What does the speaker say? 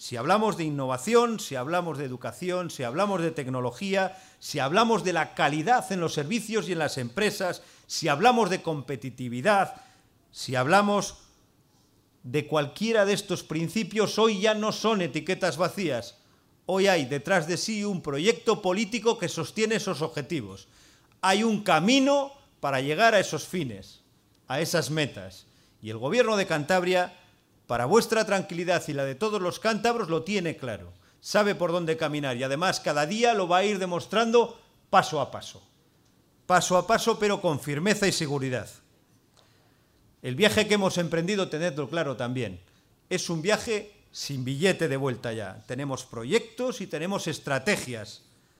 Si hablamos de innovación, si hablamos de educación, si hablamos de tecnología, si hablamos de la calidad en los servicios y en las empresas, si hablamos de competitividad, si hablamos de cualquiera de estos principios, hoy ya no son etiquetas vacías. Hoy hay detrás de sí un proyecto político que sostiene esos objetivos. Hay un camino para llegar a esos fines, a esas metas. Y el Gobierno de Cantabria, para vuestra tranquilidad y la de todos los cántabros, lo tiene claro. Sabe por dónde caminar y además cada día lo va a ir demostrando paso a paso. Paso a paso, pero con firmeza y seguridad. El viaje que hemos emprendido, tenedlo claro también, es un viaje sin billete de vuelta ya. Tenemos proyectos y tenemos estrategias